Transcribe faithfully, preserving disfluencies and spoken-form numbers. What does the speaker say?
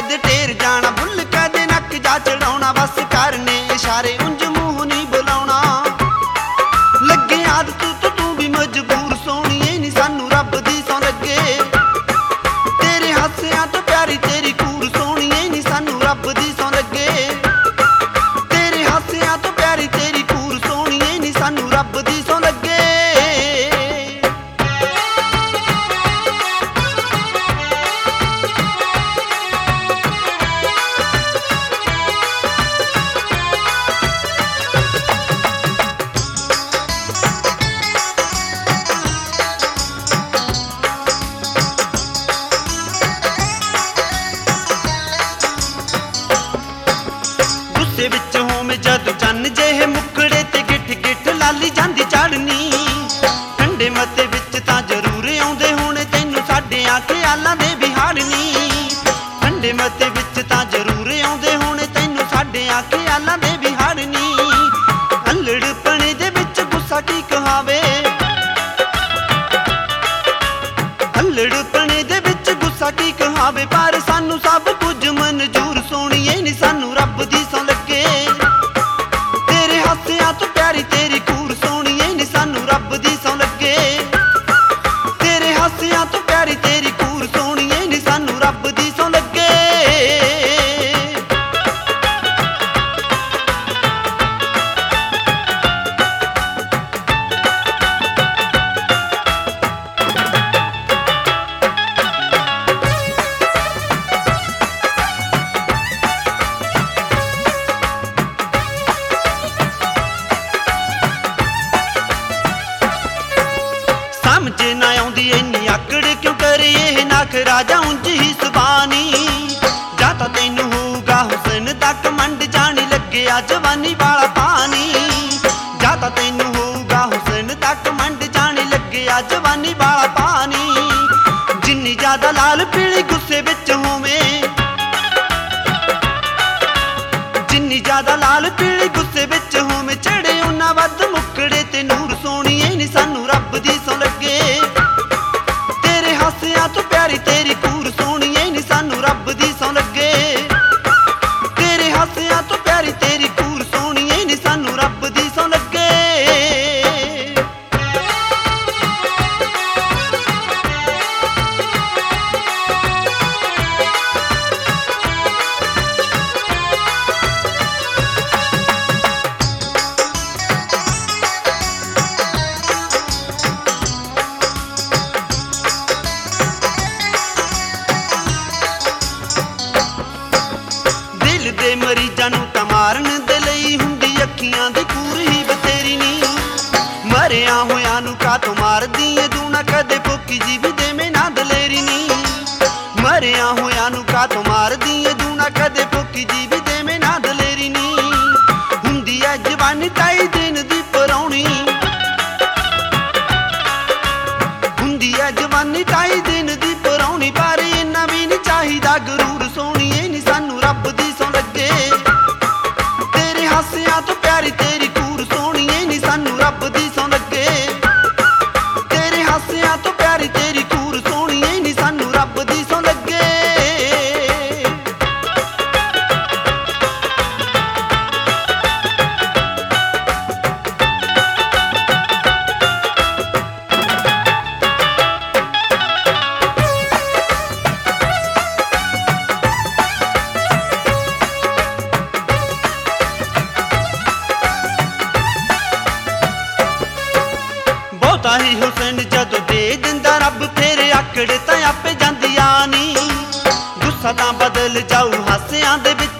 कदे ढेर जाना भुल कदे नक जा चढ़ाउणा बस करने इशारे उंज मूंह नहीं बुलाउणा लगे आदत तो तू भी मजबूर सोहणीए नी सानू रब दी सौं लगे तेरे हासियां तो प्यारी तेरी कूर सोहणीए नी सानू रब दी सौं लगे तेरे हासियां तो प्यारी तेरी कूर सोहणीए नी सानू रब दी सौं लगे। गुस्से विच होवे जद चन्न जेहे मुखड़े ते गिठ गिठ लाली जांदी चढ़नी ठंडे मते विच तां जरूर आउंदे होणे तैनूं साडे आ ख्यालां दे बिहारनी ठंडे मते विच तां जरूर आउंदे होणे तैनूं साडे आ ख्यालां दे बिहारनी अल्लड़पणे दे विच गुस्सा की कहावे अल्लड़पणे दे विच गुस्सा की कहावे पर सानू सब कुछ मंजूर सोहणीए नी सानू रब दी सौं लगे तेरे हासियां तो प्यारी तेरी कूर सोहणीए नी सानू रब दी सौं लगे तेरे हासियां तो प्यारी तेरी कूर सोहणीए नी सानू रब दी सौं लगे। समझ ना आउंदी इन्नी आकड़ क्यों करे ये नखरा जां उंज ही सुबानी जा तां तैनूं होऊगा हुसन दा घमंड जानी लगे आ जवानी वाला पानी जा तां तैनूं होऊगा हुसन दा घमंड जानी लगे आ जवानी वाला पानी जिन्नी ज्यादा लाल पीली गुस्से विच होवे जिन्नी ज्यादा लाल पीली गुस्से विच होवे चढ़े उन्ना वध मुकड़े ते नूर सोहणीए नी सानू रब दी सौं लगे तेरे हासियां तो प्यारी तेरी कूर सोहणीए नी सानू रब दी सौं लगे तेरे हासियां तो प्यारी तेरी कूर सोहणीए नी सानू रब दी सौं लगे। दिल दे मरीजां नूं तां मारन दे लई हुंदी अखियां दी कूर ही बतेरी नी मरिया होया नूं कातों मारदी ऐ दूना कदे भुक्की जीवी दे मैं ना दलेरी नी मरिया होया नूं कातों मारदी ऐ दूना कदे भुक्की जीवी दे मैं ना दलेरी नी हुंदी ऐ जवानी ढाई दिन दी परौणी हुंदी ऐ जवानी ढाई दिन दी परौणी पर इन्ना भी नहीं चाहिदा गरूर सोहणीए नी सानू रब दी सौं लगे तेरे हासियां तो प्यारी तेरी कूर सोहणीए नी सानू रब दी सौं लगे तेरे हासियां तो प्यारी तेरी कूर सोहणीए नी सानू रब दी सौं लगे। बहुता ही हुसन जदों दे दिंदा रब फेर आकड़ तां आपे जांदी आनी गुस्सा तां बदल जाऊ हासियां दे विच